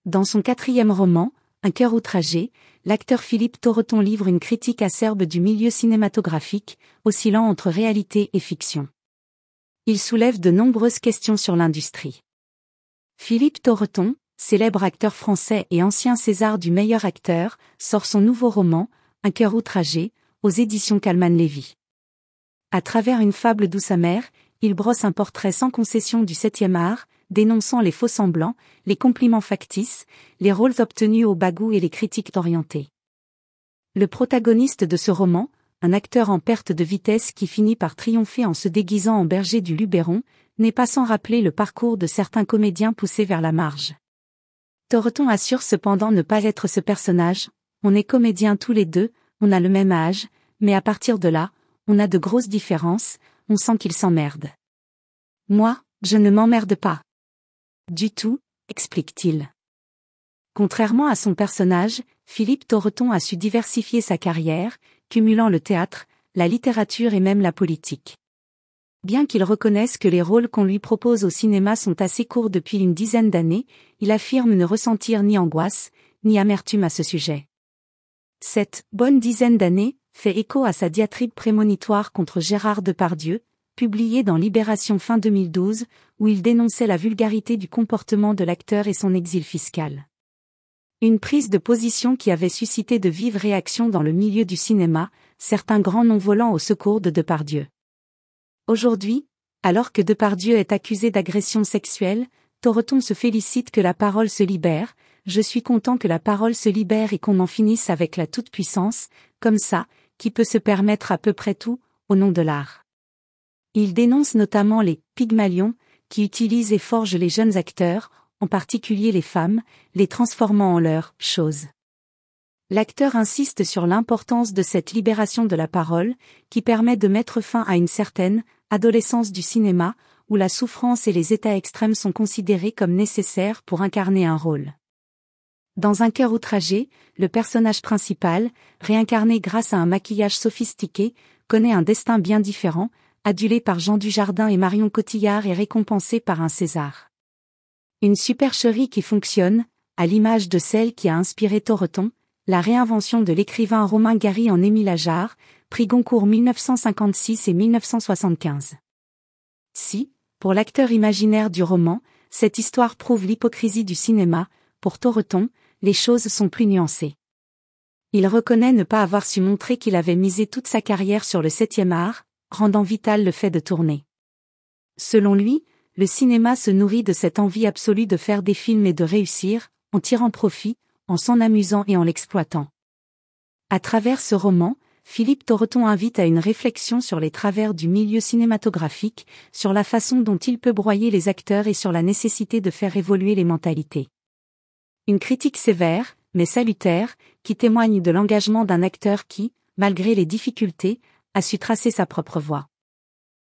Dans son 4e roman, Un cœur outragé, l'acteur Philippe Torreton livre une critique acerbe du milieu cinématographique, oscillant entre réalité et fiction. Il soulève de nombreuses questions sur l'industrie. Philippe Torreton, célèbre acteur français et ancien César du meilleur acteur, sort son nouveau roman, Un cœur outragé, aux éditions Calman Lévy. À travers une fable douce amère, il brosse un portrait sans concession du 7e art, dénonçant les faux-semblants, les compliments factices, les rôles obtenus au bas goût et les critiques orientées. Le protagoniste de ce roman, un acteur en perte de vitesse qui finit par triompher en se déguisant en berger du Luberon, n'est pas sans rappeler le parcours de certains comédiens poussés vers la marge. Torreton assure cependant ne pas être ce personnage, on est comédiens tous les deux, on a le même âge, mais à partir de là, on a de grosses différences, on sent qu'il s'emmerde. Moi, je ne m'emmerde pas. Du tout, explique-t-il. Contrairement à son personnage, Philippe Torreton a su diversifier sa carrière, cumulant le théâtre, la littérature et même la politique. Bien qu'il reconnaisse que les rôles qu'on lui propose au cinéma sont assez courts depuis une dizaine d'années, il affirme ne ressentir ni angoisse, ni amertume à ce sujet. Cette « bonne dizaine d'années » fait écho à sa diatribe prémonitoire contre Gérard Depardieu, publiée dans Libération fin 2012, où il dénonçait la vulgarité du comportement de l'acteur et son exil fiscal. Une prise de position qui avait suscité de vives réactions dans le milieu du cinéma, certains grands noms volant au secours de Depardieu. Aujourd'hui, alors que Depardieu est accusé d'agression sexuelle, Torreton se félicite que la parole se libère. Je suis content que la parole se libère et qu'on en finisse avec la toute-puissance, comme ça, qui peut se permettre à peu près tout, au nom de l'art. Il dénonce notamment les « pygmalions » qui utilisent et forgent les jeunes acteurs, en particulier les femmes, les transformant en leur « chose ». L'acteur insiste sur l'importance de cette libération de la parole, qui permet de mettre fin à une certaine « adolescence du cinéma », où la souffrance et les états extrêmes sont considérés comme nécessaires pour incarner un rôle. Dans Un cœur outragé, le personnage principal, réincarné grâce à un maquillage sophistiqué, connaît un destin bien différent, adulé par Jean Dujardin et Marion Cotillard et récompensé par un César. Une supercherie qui fonctionne, à l'image de celle qui a inspiré Torreton, la réinvention de l'écrivain Romain Gary en Émile Ajar, prix Goncourt 1956 et 1975. Si, pour l'acteur imaginaire du roman, cette histoire prouve l'hypocrisie du cinéma, pour Torreton, les choses sont plus nuancées. Il reconnaît ne pas avoir su montrer qu'il avait misé toute sa carrière sur le 7e art, rendant vital le fait de tourner. Selon lui, le cinéma se nourrit de cette envie absolue de faire des films et de réussir, en tirant profit, en s'en amusant et en l'exploitant. À travers ce roman, Philippe Torreton invite à une réflexion sur les travers du milieu cinématographique, sur la façon dont il peut broyer les acteurs et sur la nécessité de faire évoluer les mentalités. Une critique sévère, mais salutaire, qui témoigne de l'engagement d'un acteur qui, malgré les difficultés, a su tracer sa propre voie.